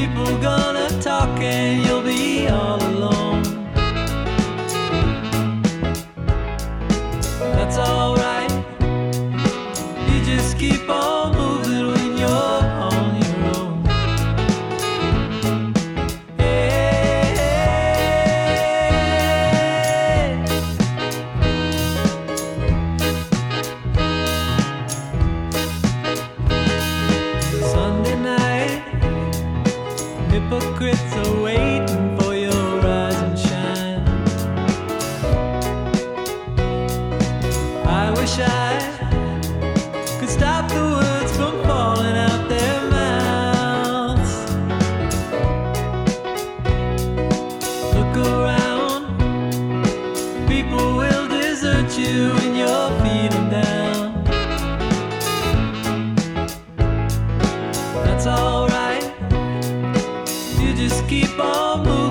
People gonna talk and you'll be all alone. That's alright. You just keep on moving when you're on your own. Hey, Sunday night, hypocrites are waiting for your rise and shine. I wish I could stop the words from falling out their mouths. Look around, people will desert you when you're feeling down. That's alright, you just keep on moving.